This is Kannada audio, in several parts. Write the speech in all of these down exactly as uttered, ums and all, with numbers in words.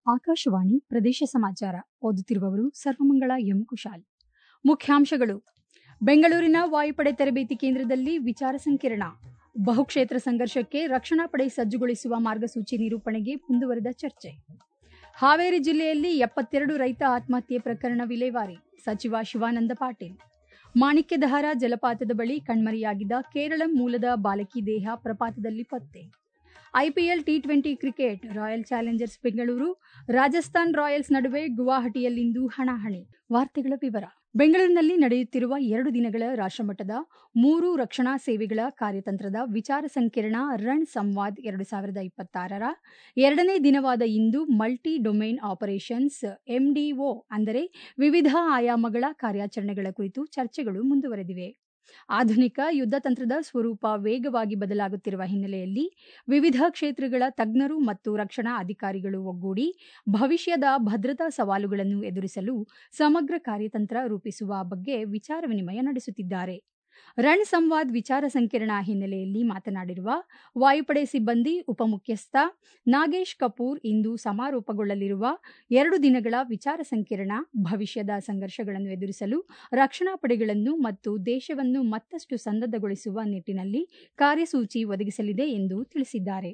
ಆಕಾಶವಾಣಿ ಪ್ರದೇಶ ಸಮಾಚಾರ ಓದುತ್ತಿರುವವರು ಸರ್ವಮಂಗಳ ಎಂ ಕುಶಾಲ್. ಮುಖ್ಯಾಂಶಗಳು: ಬೆಂಗಳೂರಿನ ವಾಯುಪಡೆ ತರಬೇತಿ ಕೇಂದ್ರದಲ್ಲಿ ವಿಚಾರ ಸಂಕಿರಣ. ಬಹುಕ್ಷೇತ್ರ ಸಂಘರ್ಷಕ್ಕೆ ರಕ್ಷಣಾ ಪಡೆ ಸಜ್ಜುಗೊಳಿಸುವ ಮಾರ್ಗಸೂಚಿ ನಿರೂಪಣೆಗೆ ಮುಂದುವರೆದ ಚರ್ಚೆ. ಹಾವೇರಿ ಜಿಲ್ಲೆಯಲ್ಲಿ ಎಪ್ಪತ್ತೆರಡು ರೈತ ಆತ್ಮಹತ್ಯೆ ಪ್ರಕರಣ ವಿಲೇವಾರಿ. ಸಚಿವ ಶಿವಾನಂದ ಪಾಟೀಲ್. ಮಾಣಿಕ್ಯಧಾರ ಜಲಪಾತದ ಬಳಿ ಕಣ್ಮರೆಯಾಗಿದ್ದ ಕೇರಳ ಮೂಲದ ಬಾಲಕಿ ದೇಹ ಪ್ರಪಾತದಲ್ಲಿ ಪತ್ತೆ. IPL T twenty cricket royal Challengers Bengaluru Rajasthan Royals ನಡುವೆ ಗುವಾಹಟಿಯಲ್ಲಿಂದು ಹಣಾಹಣಿ. ವಾರ್ತೆಗಳ ವಿವರ. ಬೆಂಗಳೂರಿನಲ್ಲಿ ನಡೆಯುತ್ತಿರುವ ಎರಡು ದಿನಗಳ ರಾಷ್ಟ್ರಮಟ್ಟದ ಮೂರು ರಕ್ಷಣಾ ಸೇವೆಗಳ ಕಾರ್ಯತಂತ್ರದ ವಿಚಾರ ಸಂಕಿರಣ ರಣ್ ಸಂವಾದ್ ಎರಡು ಸಾವಿರದ ಇಪ್ಪತ್ತಾರರ ಎರಡನೇ ದಿನವಾದ ಇಂದು ಮಲ್ಟಿ ಡೊಮೇನ್ ಆಪರೇಷನ್ಸ್ ಎಂಡಿಒ ಅಂದರೆ ವಿವಿಧ ಆಯಾಮಗಳ ಕಾರ್ಯಾಚರಣೆಗಳ ಕುರಿತು ಚರ್ಚೆಗಳು ಮುಂದುವರೆದಿವೆ. ಆಧುನಿಕ ಯುದ್ಧ ತಂತ್ರದ ಸ್ವರೂಪ ವೇಗವಾಗಿ ಬದಲಾಗುತ್ತಿರುವ ಹಿನ್ನೆಲೆಯಲ್ಲಿ ವಿವಿಧ ಕ್ಷೇತ್ರಗಳ ತಜ್ಞರು ಮತ್ತು ರಕ್ಷಣಾ ಅಧಿಕಾರಿಗಳು ಒಗ್ಗೂಡಿ ಭವಿಷ್ಯದ ಭದ್ರತಾ ಸವಾಲುಗಳನ್ನು ಎದುರಿಸಲು ಸಮಗ್ರ ಕಾರ್ಯತಂತ್ರ ರೂಪಿಸುವ ಬಗ್ಗೆ ವಿಚಾರ ವಿನಿಮಯ ನಡೆಸುತ್ತಿದ್ದಾರೆ. ರಣ್ ಸಂವಾದ್ ವಿಚಾರ ಸಂಕಿರಣ ಹಿನ್ನೆಲೆಯಲ್ಲಿ ಮಾತನಾಡಿರುವ ವಾಯುಪಡೆ ಸಿಬ್ಬಂದಿ ಉಪಮುಖ್ಯಸ್ಥ ನಾಗೇಶ್ ಕಪೂರ್, ಇಂದು ಸಮಾರೋಪಗೊಳ್ಳಲಿರುವ ಎರಡು ದಿನಗಳ ವಿಚಾರ ಸಂಕಿರಣ ಭವಿಷ್ಯದ ಸಂಘರ್ಷಗಳನ್ನು ಎದುರಿಸಲು ರಕ್ಷಣಾ ಪಡೆಗಳನ್ನು ಮತ್ತು ದೇಶವನ್ನು ಮತ್ತಷ್ಟು ಸನ್ನದ್ಧಗೊಳಿಸುವ ನಿಟ್ಟಿನಲ್ಲಿ ಕಾರ್ಯಸೂಚಿ ಒದಗಿಸಲಿದೆ ಎಂದು ತಿಳಿಸಿದ್ದಾರೆ.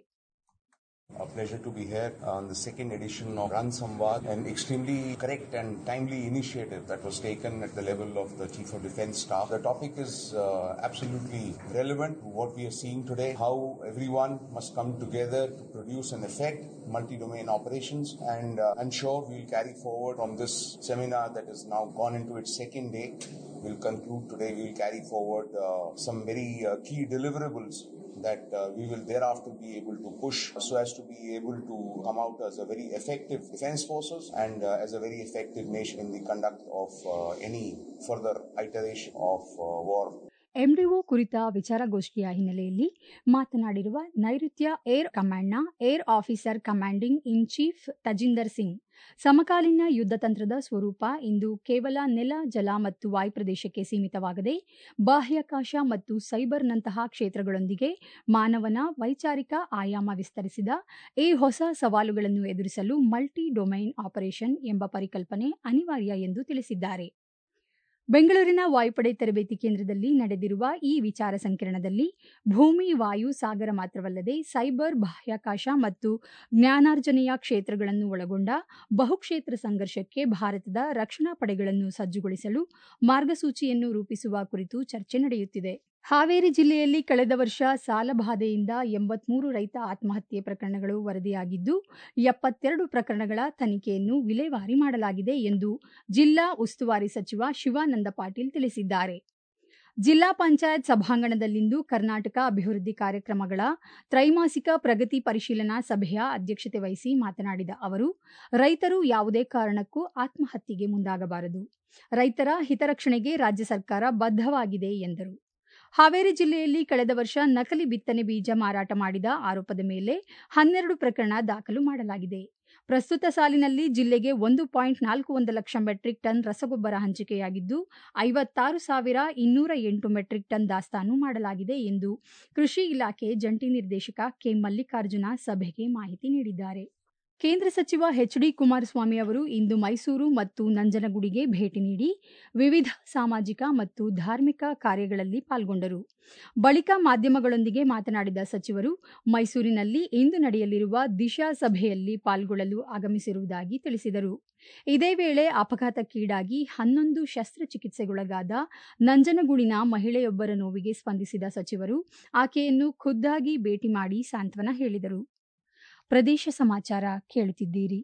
A pleasure to be here on the second edition of Ran Samvad, an extremely correct and timely initiative that was taken at the level of the Chief of Defence Staff. The topic is uh, absolutely relevant to what we are seeing today, how everyone must come together to produce an effect, multi-domain operations, and uh, I'm sure we'll carry forward from this seminar that has now gone into its second day. We'll conclude today, we'll carry forward uh, some very uh, key deliverables that uh, we will thereafter be able to push so as to be able to come out as a very effective defense forces and uh, as a very effective nation in the conduct of uh, any further iteration of uh, war. ಎಂಡಿಒ ಕುರಿತ ವಿಚಾರಗೋಷ್ಠಿಯ ಹಿನ್ನೆಲೆಯಲ್ಲಿ ಮಾತನಾಡಿರುವ ನೈಋತ್ಯ ಏರ್ ಕಮಾಂಡ್ನ air officer commanding in chief Tajinder Singh, ಸಮಕಾಲೀನ ಯುದ್ಧ ತಂತ್ರದ ಸ್ವರೂಪ ಇಂದು ಕೇವಲ ನೆಲ, ಜಲ ಮತ್ತು ವಾಯುಪ್ರದೇಶಕ್ಕೆ ಸೀಮಿತವಾಗದೆ ಬಾಹ್ಯಾಕಾಶ ಮತ್ತು ಸೈಬರ್ನಂತಹ ಕ್ಷೇತ್ರಗಳೊಂದಿಗೆ ಮಾನವನ ವೈಚಾರಿಕ ಆಯಾಮ ವಿಸ್ತರಿಸಿದ ಈ ಹೊಸ ಸವಾಲುಗಳನ್ನು ಎದುರಿಸಲು ಮಲ್ಟಿ ಡೊಮೈನ್ ಆಪರೇಷನ್ ಎಂಬ ಪರಿಕಲ್ಪನೆ ಅನಿವಾರ್ಯ ಎಂದು ತಿಳಿಸಿದ್ದಾರೆ. ಬೆಂಗಳೂರಿನ ವಾಯುಪಡೆ ತರಬೇತಿ ಕೇಂದ್ರದಲ್ಲಿ ನಡೆದಿರುವ ಈ ವಿಚಾರ ಸಂಕಿರಣದಲ್ಲಿ ಭೂಮಿ, ವಾಯು, ಸಾಗರ ಮಾತ್ರವಲ್ಲದೆ ಸೈಬರ್, ಬಾಹ್ಯಾಕಾಶ ಮತ್ತು ಜ್ಞಾನಾರ್ಜನೆಯ ಕ್ಷೇತ್ರಗಳನ್ನು ಒಳಗೊಂಡ ಬಹುಕ್ಷೇತ್ರ ಸಂಘರ್ಷಕ್ಕೆ ಭಾರತದ ರಕ್ಷಣಾ ಪಡೆಗಳನ್ನು ಸಜ್ಜುಗೊಳಿಸಲು ಮಾರ್ಗಸೂಚಿಯನ್ನು ರೂಪಿಸುವ ಕುರಿತು ಚರ್ಚೆ ನಡೆಯುತ್ತಿದೆ. ಹಾವೇರಿ ಜಿಲ್ಲೆಯಲ್ಲಿ ಕಳೆದ ವರ್ಷ ಸಾಲಬಾಧೆಯಿಂದ ಎಂಬತ್ಮೂರು ರೈತ ಆತ್ಮಹತ್ಯೆ ಪ್ರಕರಣಗಳು ವರದಿಯಾಗಿದ್ದು, ಎಪ್ಪತ್ತೆರಡು ಪ್ರಕರಣಗಳ ತನಿಖೆಯನ್ನು ವಿಲೇವಾರಿ ಮಾಡಲಾಗಿದೆ ಎಂದು ಜಿಲ್ಲಾ ಉಸ್ತುವಾರಿ ಸಚಿವ ಶಿವಾನಂದ ಪಾಟೀಲ್ ತಿಳಿಸಿದ್ದಾರೆ. ಜಿಲ್ಲಾ ಪಂಚಾಯತ್ ಸಭಾಂಗಣದಲ್ಲಿಂದು ಕರ್ನಾಟಕ ಅಭಿವೃದ್ಧಿ ಕಾರ್ಯಕ್ರಮಗಳ ತ್ರೈಮಾಸಿಕ ಪ್ರಗತಿ ಪರಿಶೀಲನಾ ಸಭೆಯ ಅಧ್ಯಕ್ಷತೆ ವಹಿಸಿ ಮಾತನಾಡಿದ ಅವರು, ರೈತರು ಯಾವುದೇ ಕಾರಣಕ್ಕೂ ಆತ್ಮಹತ್ಯೆಗೆ ಮುಂದಾಗಬಾರದು. ರೈತರ ಹಿತರಕ್ಷಣೆಗೆ ರಾಜ್ಯ ಸರ್ಕಾರ ಬದ್ಧವಾಗಿದೆ ಎಂದರು. ಹಾವೇರಿ ಜಿಲ್ಲೆಯಲ್ಲಿ ಕಳೆದ ವರ್ಷ ನಕಲಿ ಬಿತ್ತನೆ ಬೀಜ ಮಾರಾಟ ಮಾಡಿದ ಆರೋಪದ ಮೇಲೆ ಹನ್ನೆರಡು ಪ್ರಕರಣ ದಾಖಲು ಮಾಡಲಾಗಿದೆ. ಪ್ರಸ್ತುತ ಸಾಲಿನಲ್ಲಿ ಜಿಲ್ಲೆಗೆ ಒಂದು ಪಾಯಿಂಟ್ ನಾಲ್ಕು ಒಂದು ಲಕ್ಷ ಮೆಟ್ರಿಕ್ ಟನ್ ರಸಗೊಬ್ಬರ ಹಂಚಿಕೆಯಾಗಿದ್ದು, ಐವತ್ತಾರು ಸಾವಿರ ಇನ್ನೂರ ಎಂಟು ಮೆಟ್ರಿಕ್ ಟನ್ ದಾಸ್ತಾನು ಮಾಡಲಾಗಿದೆ ಎಂದು ಕೃಷಿ ಇಲಾಖೆ ಜಂಟಿ ನಿರ್ದೇಶಕ ಕೆ ಮಲ್ಲಿಕಾರ್ಜುನ ಸಭೆಗೆ ಮಾಹಿತಿ ನೀಡಿದ್ದಾರೆ. ಕೇಂದ್ರ ಸಚಿವ ಎಚ್ ಡಿ ಕುಮಾರಸ್ವಾಮಿ ಅವರು ಇಂದು ಮೈಸೂರು ಮತ್ತು ನಂಜನಗೂಡಿಗೆ ಭೇಟಿ ನೀಡಿ ವಿವಿಧ ಸಾಮಾಜಿಕ ಮತ್ತು ಧಾರ್ಮಿಕ ಕಾರ್ಯಗಳಲ್ಲಿ ಪಾಲ್ಗೊಂಡರು. ಬಳಿಕ ಮಾಧ್ಯಮಗಳೊಂದಿಗೆ ಮಾತನಾಡಿದ ಸಚಿವರು, ಮೈಸೂರಿನಲ್ಲಿ ಇಂದು ನಡೆಯಲಿರುವ ದಿಶಾ ಸಭೆಯಲ್ಲಿ ಪಾಲ್ಗೊಳ್ಳಲು ಆಗಮಿಸಿರುವುದಾಗಿ ತಿಳಿಸಿದರು. ಇದೇ ವೇಳೆ ಅಪಘಾತಕ್ಕೀಡಾಗಿ ಹನ್ನೊಂದು ಶಸ್ತ್ರಚಿಕಿತ್ಸೆಗೊಳಗಾದ ನಂಜನಗೂಡಿನ ಮಹಿಳೆಯೊಬ್ಬರ ನೋವಿಗೆ ಸ್ಪಂದಿಸಿದ ಸಚಿವರು ಆಕೆಯನ್ನು ಖುದ್ದಾಗಿ ಭೇಟಿ ಮಾಡಿ ಸಾಂತ್ವನ ಹೇಳಿದರು. ಪ್ರದೇಶ ಸಮಾಚಾರ ಕೇಳುತ್ತಿದ್ದೀರಿ.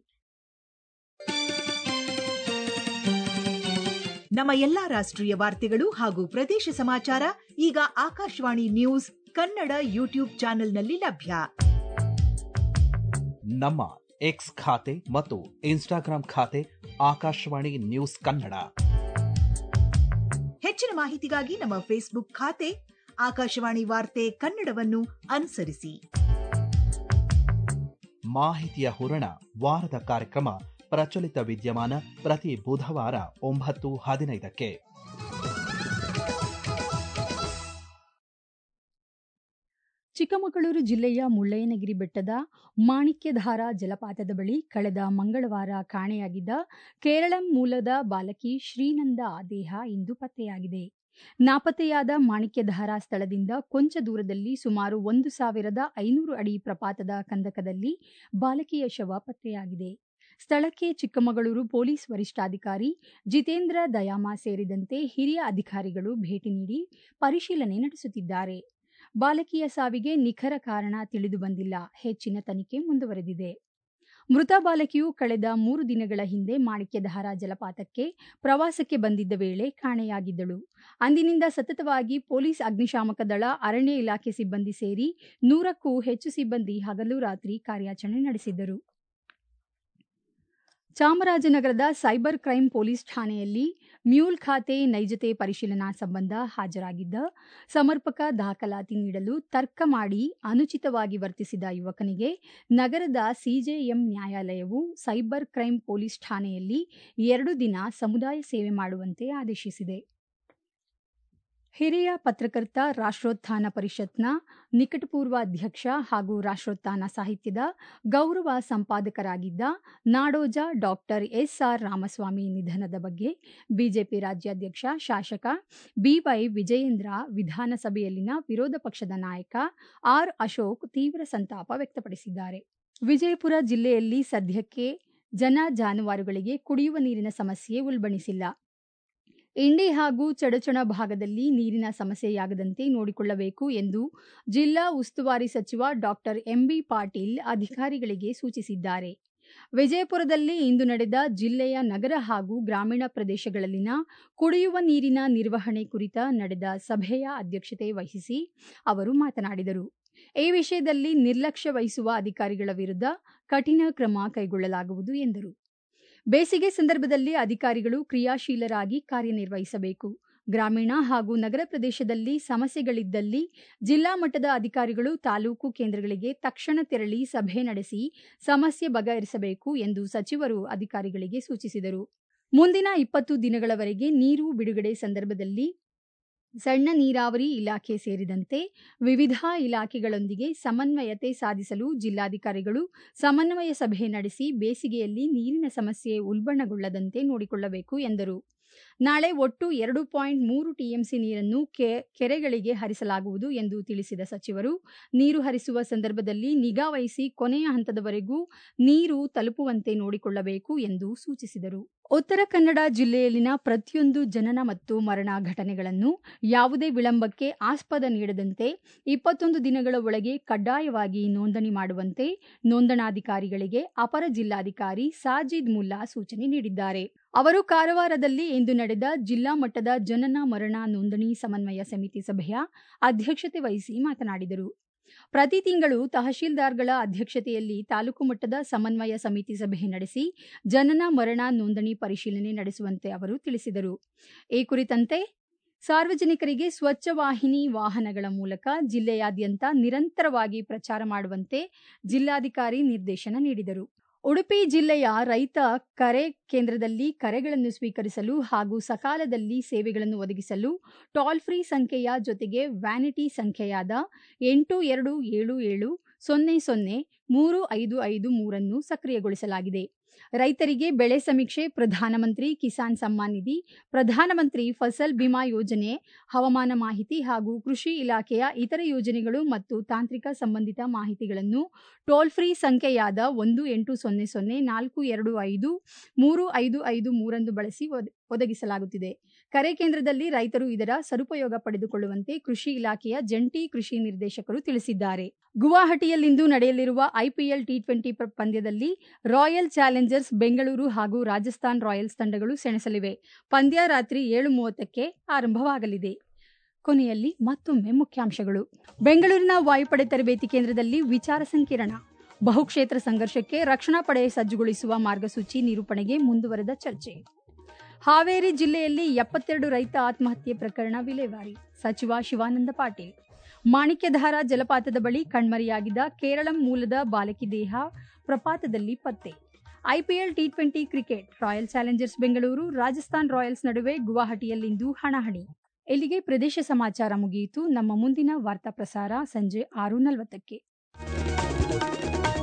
ನಮ್ಮ ಎಲ್ಲಾ ರಾಷ್ಟ್ರೀಯ ವಾರ್ತೆಗಳು ಹಾಗೂ ಪ್ರದೇಶ ಸಮಾಚಾರ ಈಗ ಆಕಾಶವಾಣಿ ನ್ಯೂಸ್ ಕನ್ನಡ ಯೂಟ್ಯೂಬ್ ಚಾನೆಲ್ನಲ್ಲಿ ಲಭ್ಯ. ನಮ್ಮ ಎಕ್ಸ್ ಖಾತೆ ಮತ್ತು ಇನ್ಸ್ಟಾಗ್ರಾಂ ಖಾತೆ ಆಕಾಶವಾಣಿ ನ್ಯೂಸ್ ಕನ್ನಡ. ಹೆಚ್ಚಿನ ಮಾಹಿತಿಗಾಗಿ ನಮ್ಮ ಫೇಸ್ಬುಕ್ ಖಾತೆ ಆಕಾಶವಾಣಿ ವಾರ್ತೆ ಕನ್ನಡವನ್ನು ಅನುಸರಿಸಿ. ಮಾಹಿತಿಯ ಹೂರಣ ವಾರದ ಕಾರ್ಯಕ್ರಮ ಪ್ರಚಲಿತ ವಿದ್ಯಮಾನ ಪ್ರತಿ ಬುಧವಾರ ಒಂಬತ್ತು ಹದಿನೈದಕ್ಕೆ. ಚಿಕ್ಕಮಗಳೂರು ಜಿಲ್ಲೆಯ ಮುಳ್ಳಯ್ಯನಗಿರಿ ಬೆಟ್ಟದ ಮಾಣಿಕ್ಯಧಾರಾ ಜಲಪಾತದ ಬಳಿ ಕಳೆದ ಮಂಗಳವಾರ ಕಾಣೆಯಾಗಿದ್ದ ಕೇರಳ ಮೂಲದ ಬಾಲಕಿ ಶ್ರೀನಂದ ದೇಹ ಇಂದು ಪತ್ತೆಯಾಗಿದೆ. ನಾಪತ್ತೆಯಾದ ಮಾಣಿಕ್ಯಧಾರಾ ಸ್ಥಳದಿಂದ ಕೊಂಚ ದೂರದಲ್ಲಿ ಸುಮಾರು ಒಂದು ಸಾವಿರದ ಐನೂರು ಅಡಿ ಪ್ರಪಾತದ ಕಂದಕದಲ್ಲಿ ಬಾಲಕಿಯ ಶವ ಪತ್ತೆಯಾಗಿದೆ. ಸ್ಥಳಕ್ಕೆ ಚಿಕ್ಕಮಗಳೂರು ಪೊಲೀಸ್ ವರಿಷ್ಠಾಧಿಕಾರಿ ಜಿತೇಂದ್ರ ದಯಾಮ ಸೇರಿದಂತೆ ಹಿರಿಯ ಅಧಿಕಾರಿಗಳು ಭೇಟಿ ನೀಡಿ ಪರಿಶೀಲನೆ ನಡೆಸುತ್ತಿದ್ದಾರೆ. ಬಾಲಕಿಯ ಸಾವಿಗೆ ನಿಖರ ಕಾರಣ ತಿಳಿದು ಬಂದಿಲ್ಲ. ಹೆಚ್ಚಿನ ತನಿಖೆ ಮುಂದುವರೆದಿದೆ. ಮೃತ ಬಾಲಕಿಯು ಕಳೆದ ಮೂರು ದಿನಗಳ ಹಿಂದೆ ಮಾಣಿಕ್ಯಧಾರಾ ಜಲಪಾತಕ್ಕೆ ಪ್ರವಾಸಕ್ಕೆ ಬಂದಿದ್ದ ವೇಳೆ ಕಾಣೆಯಾಗಿದ್ದಳು. ಅಂದಿನಿಂದ ಸತತವಾಗಿ ಪೊಲೀಸ್, ಅಗ್ನಿಶಾಮಕ ದಳ, ಅರಣ್ಯ ಇಲಾಖೆ ಸಿಬ್ಬಂದಿ ಸೇರಿ ನೂರಕ್ಕೂ ಹೆಚ್ಚು ಸಿಬ್ಬಂದಿ ಹಗಲು ರಾತ್ರಿ ಕಾರ್ಯಾಚರಣೆ ನಡೆಸಿದ್ದರು. ಚಾಮರಾಜನಗರದ ಸೈಬರ್ ಕ್ರೈಂ ಪೊಲೀಸ್ ಠಾಣೆಯಲ್ಲಿ ಮ್ಯೂಲ್ ಖಾತೆ ನೈಜತೆ ಪರಿಶೀಲನಾ ಸಂಬಂಧ ಹಾಜರಾಗಿದ್ದ ಸಮರ್ಪಕ ದಾಖಲಾತಿ ನೀಡಲು ತರ್ಕ ಮಾಡಿ ಅನುಚಿತವಾಗಿ ವರ್ತಿಸಿದ ಯುವಕನಿಗೆ ನಗರದ ಸಿಜೆಎಂ ನ್ಯಾಯಾಲಯವು ಸೈಬರ್ ಕ್ರೈಂ ಪೊಲೀಸ್ ಠಾಣೆಯಲ್ಲಿ ಎರಡು ದಿನ ಸಮುದಾಯ ಸೇವೆ ಮಾಡುವಂತೆ ಆದೇಶಿಸಿದೆ. ಹಿರಿಯ ಪತ್ರಕರ್ತ, ರಾಷ್ಟ್ರೋತ್ಥಾನ ಪರಿಷತ್ನ ನಿಕಟಪೂರ್ವ ಅಧ್ಯಕ್ಷ ಹಾಗೂ ರಾಷ್ಟ್ರೋತ್ಥಾನ ಸಾಹಿತ್ಯದ ಗೌರವ ಸಂಪಾದಕರಾಗಿದ್ದ Nadoja doctor S R Ramaswamy ನಿಧನದ ಬಗ್ಗೆ ಬಿಜೆಪಿ ರಾಜ್ಯಾಧ್ಯಕ್ಷ ಶಾಸಕ ಬಿವೈ ವಿಜಯೇಂದ್ರ ವಿಧಾನಸಭೆಯಲ್ಲಿನ ವಿರೋಧ ಪಕ್ಷದ ನಾಯಕ ಆರ್ ಅಶೋಕ್ ತೀವ್ರ ಸಂತಾಪ ವ್ಯಕ್ತಪಡಿಸಿದ್ದಾರೆ. ವಿಜಯಪುರ ಜಿಲ್ಲೆಯಲ್ಲಿ ಸದ್ಯಕ್ಕೆ ಜನ ಜಾನುವಾರುಗಳಿಗೆ ಕುಡಿಯುವ ನೀರಿನ ಸಮಸ್ಯೆ ಉಲ್ಬಣಿಸಿಲ್ಲ. ಇಂಡಿ ಹಾಗೂ ಚಡಚಣ ಭಾಗದಲ್ಲಿ ನೀರಿನ ಸಮಸ್ಯೆಯಾಗದಂತೆ ನೋಡಿಕೊಳ್ಳಬೇಕು ಎಂದು ಜಿಲ್ಲಾ ಉಸ್ತುವಾರಿ ಸಚಿವ ಡಾಕ್ಟರ್ ಎಂಬಿ ಪಾಟೀಲ್ ಅಧಿಕಾರಿಗಳಿಗೆ ಸೂಚಿಸಿದ್ದಾರೆ. ವಿಜಯಪುರದಲ್ಲಿ ಇಂದು ನಡೆದ ಜಿಲ್ಲೆಯ ನಗರ ಹಾಗೂ ಗ್ರಾಮೀಣ ಪ್ರದೇಶಗಳಲ್ಲಿನ ಕುಡಿಯುವ ನೀರಿನ ನಿರ್ವಹಣೆ ಕುರಿತ ನಡೆದ ಸಭೆಯ ಅಧ್ಯಕ್ಷತೆ ವಹಿಸಿ ಅವರು ಮಾತನಾಡಿದರು. ಈ ವಿಷಯದಲ್ಲಿ ನಿರ್ಲಕ್ಷ್ಯ ವಹಿಸುವ ಅಧಿಕಾರಿಗಳ ವಿರುದ್ಧ ಕಠಿಣ ಕ್ರಮ ಕೈಗೊಳ್ಳಲಾಗುವುದು ಎಂದರು. ಬೇಸಿಗೆ ಸಂದರ್ಭದಲ್ಲಿ ಅಧಿಕಾರಿಗಳು ಕ್ರಿಯಾಶೀಲರಾಗಿ ಕಾರ್ಯನಿರ್ವಹಿಸಬೇಕು. ಗ್ರಾಮೀಣ ಹಾಗೂ ನಗರ ಪ್ರದೇಶದಲ್ಲಿ ಸಮಸ್ಯೆಗಳಿದ್ದಲ್ಲಿ ಜಿಲ್ಲಾ ಮಟ್ಟದ ಅಧಿಕಾರಿಗಳು ತಾಲೂಕು ಕೇಂದ್ರಗಳಿಗೆ ತಕ್ಷಣ ತೆರಳಿ ಸಭೆ ನಡೆಸಿ ಸಮಸ್ಯೆ ಬಗೆಹರಿಸಬೇಕು ಎಂದು ಸಚಿವರು ಅಧಿಕಾರಿಗಳಿಗೆ ಸೂಚಿಸಿದರು. ಮುಂದಿನ ಇಪ್ಪತ್ತು ದಿನಗಳವರೆಗೆ ನೀರು ಬಿಡುಗಡೆ ಸಂದರ್ಭದಲ್ಲಿ ಸಣ್ಣ ನೀರಾವರಿ ಇಲಾಖೆ ಸೇರಿದಂತೆ ವಿವಿಧ ಇಲಾಖೆಗಳೊಂದಿಗೆ ಸಮನ್ವಯತೆ ಸಾಧಿಸಲು ಜಿಲ್ಲಾಧಿಕಾರಿಗಳು ಸಮನ್ವಯ ಸಭೆ ನಡೆಸಿ ಬೇಸಿಗೆಯಲ್ಲಿ ನೀರಿನ ಸಮಸ್ಯೆ ಉಲ್ಬಣಗೊಳ್ಳದಂತೆ ನೋಡಿಕೊಳ್ಳಬೇಕು ಎಂದರು. ನಾಳೆ ಒಟ್ಟು ಎರಡು ಪಾಯಿಂಟ್ ಮೂರು ಟಿಎಂಸಿ ನೀರನ್ನು ಕೆರೆಗಳಿಗೆ ಹರಿಸಲಾಗುವುದು ಎಂದು ತಿಳಿಸಿದ ಸಚಿವರು, ನೀರು ಹರಿಸುವ ಸಂದರ್ಭದಲ್ಲಿ ನಿಗಾ ವಹಿಸಿ ಕೊನೆಯ ಹಂತದವರೆಗೂ ನೀರು ತಲುಪುವಂತೆ ನೋಡಿಕೊಳ್ಳಬೇಕು ಎಂದು ಸೂಚಿಸಿದರು. ಉತ್ತರ ಕನ್ನಡ ಜಿಲ್ಲೆಯಲ್ಲಿನ ಪ್ರತಿಯೊಂದು ಜನನ ಮತ್ತು ಮರಣ ಘಟನೆಗಳನ್ನು ಯಾವುದೇ ವಿಳಂಬಕ್ಕೆ ಆಸ್ಪದ ನೀಡದಂತೆ ಇಪ್ಪತ್ತೊಂದು ದಿನಗಳ ಒಳಗೆ ಕಡ್ಡಾಯವಾಗಿ ನೋಂದಣಿ ಮಾಡುವಂತೆ ನೋಂದಣಾಧಿಕಾರಿಗಳಿಗೆ ಅಪರ ಜಿಲ್ಲಾಧಿಕಾರಿ ಸಾಜಿದ್ ಮುಲ್ಲಾ ಸೂಚನೆ ನೀಡಿದ್ದಾರೆ. ಅವರು ಕಾರವಾರದಲ್ಲಿ ಇಂದು ನಡೆದ ಜಿಲ್ಲಾ ಮಟ್ಟದ ಜನನ ಮರಣ ನೋಂದಣಿ ಸಮನ್ವಯ ಸಮಿತಿ ಸಭೆಯ ಅಧ್ಯಕ್ಷತೆ ವಹಿಸಿ ಮಾತನಾಡಿದರು. ಪ್ರತಿ ತಿಂಗಳು ತಹಶೀಲ್ದಾರ್ಗಳ ಅಧ್ಯಕ್ಷತೆಯಲ್ಲಿ ತಾಲೂಕು ಮಟ್ಟದ ಸಮನ್ವಯ ಸಮಿತಿ ಸಭೆ ನಡೆಸಿ ಜನನ ಮರಣ ನೋಂದಣಿ ಪರಿಶೀಲನೆ ನಡೆಸುವಂತೆ ಅವರು ತಿಳಿಸಿದರು. ಈ ಕುರಿತಂತೆ ಸಾರ್ವಜನಿಕರಿಗೆ ಸ್ವಚ್ಛ ವಾಹಿನಿ ವಾಹನಗಳ ಮೂಲಕ ಜಿಲ್ಲೆಯಾದ್ಯಂತ ನಿರಂತರವಾಗಿ ಪ್ರಚಾರ ಮಾಡುವಂತೆ ಜಿಲ್ಲಾಧಿಕಾರಿ ನಿರ್ದೇಶನ ನೀಡಿದರು. ಉಡುಪಿ ಜಿಲ್ಲೆಯ ರೈತ ಕರೆ ಕೇಂದ್ರದಲ್ಲಿ ಕರೆಗಳನ್ನು ಸ್ವೀಕರಿಸಲು ಹಾಗೂ ಸಕಾಲದಲ್ಲಿ ಸೇವೆಗಳನ್ನು ಒದಗಿಸಲು ಟೋಲ್ ಫ್ರೀ ಸಂಖ್ಯೆಯ ಜೊತೆಗೆ ವ್ಯಾನಿಟಿ ಸಂಖ್ಯೆಯಾದ ಎಂಟು ಎರಡು ಏಳು ಏಳು ಸೊನ್ನೆ ಸೊನ್ನೆ ಮೂರು ಐದು ಐದು ಮೂರನ್ನು ಸಕ್ರಿಯಗೊಳಿಸಲಾಗಿದೆ. ರೈತರಿಗೆ ಬೆಳೆ ಸಮೀಕ್ಷೆ, ಪ್ರಧಾನಮಂತ್ರಿ ಕಿಸಾನ್ ಸಮ್ಮಾನ್ ನಿಧಿ, ಪ್ರಧಾನಮಂತ್ರಿ ಫಸಲ್ ಬಿಮಾ ಯೋಜನೆ, ಹವಾಮಾನ ಮಾಹಿತಿ ಹಾಗೂ ಕೃಷಿ ಇಲಾಖೆಯ ಇತರ ಯೋಜನೆಗಳು ಮತ್ತು ತಾಂತ್ರಿಕ ಸಂಬಂಧಿತ ಮಾಹಿತಿಗಳನ್ನು ಟೋಲ್ ಫ್ರೀ ಸಂಖ್ಯೆಯಾದ ಒಂದು ಎಂಟು ಸೊನ್ನೆ ಸೊನ್ನೆ ನಾಲ್ಕು ಎರಡು ಐದು ಮೂರು ಐದು ಐದು ಮೂರನ್ನು ಬಳಸಿ ಒದಗಿಸಲಾಗುತ್ತಿದೆ. ಕರೆ ಕೇಂದ್ರದಲ್ಲಿ ರೈತರು ಇದರ ಸದುಪಯೋಗ ಪಡೆದುಕೊಳ್ಳುವಂತೆ ಕೃಷಿ ಇಲಾಖೆಯ ಜಂಟಿ ಕೃಷಿ ನಿರ್ದೇಶಕರು ತಿಳಿಸಿದ್ದಾರೆ. ಗುವಾಹಟಿಯಲ್ಲಿಂದು ನಡೆಯಲಿರುವ ಐಪಿಎಲ್ ಟಿ ಟ್ವೆಂಟಿ ಪಂದ್ಯದಲ್ಲಿ ರಾಯಲ್ ಚಾಲೆಂಜರ್ಸ್ ಬೆಂಗಳೂರು ಹಾಗೂ ರಾಜಸ್ಥಾನ್ ರಾಯಲ್ಸ್ ತಂಡಗಳು ಸೆಣಸಲಿವೆ. ಪಂದ್ಯ ರಾತ್ರಿ ಏಳು ಮೂವತ್ತಕ್ಕೆ ಆರಂಭವಾಗಲಿದೆ. ಕೊನೆಯಲ್ಲಿ ಮತ್ತೊಮ್ಮೆ ಮುಖ್ಯಾಂಶಗಳು. ಬೆಂಗಳೂರಿನ ವಾಯುಪಡೆ ತರಬೇತಿ ಕೇಂದ್ರದಲ್ಲಿ ವಿಚಾರ ಸಂಕಿರಣ. ಬಹುಕ್ಷೇತ್ರ ಸಂಘರ್ಷಕ್ಕೆ ರಕ್ಷಣಾ ಪಡೆ ಸಜ್ಜುಗೊಳಿಸುವ ಮಾರ್ಗಸೂಚಿ ನಿರೂಪಣೆಗೆ ಮುಂದುವರೆದ ಚರ್ಚೆ. ಹಾವೇರಿ ಜಿಲ್ಲೆಯಲ್ಲಿ ಎಪ್ಪತ್ತೆರಡು ರೈತ ಆತ್ಮಹತ್ಯೆ ಪ್ರಕರಣ ವಿಲೇವಾರಿ. ಸಚಿವ ಶಿವಾನಂದ ಪಾಟೀಲ್. ಮಾಣಿಕ್ಯಧಾರಾ ಜಲಪಾತದ ಬಳಿ ಕಣ್ಮರೆಯಾಗಿದ್ದ ಕೇರಳ ಮೂಲದ ಬಾಲಕಿ ದೇಹ ಪ್ರಪಾತದಲ್ಲಿ ಪತ್ತೆ. IPL T twenty cricket royal Challengers Bengaluru Rajasthan Royals ನಡುವೆ ಗುವಾಹಟಿಯಲ್ಲಿಂದು ಹಣಾಹಣಿ. ಇಲ್ಲಿಗೆ ಪ್ರದೇಶ ಸಮಾಚಾರ ಮುಗಿಯಿತು. ನಮ್ಮ ಮುಂದಿನ ವಾರ್ತಾ ಪ್ರಸಾರ ಸಂಜೆ ಆರು ನಲವತ್ತಕ್ಕೆ.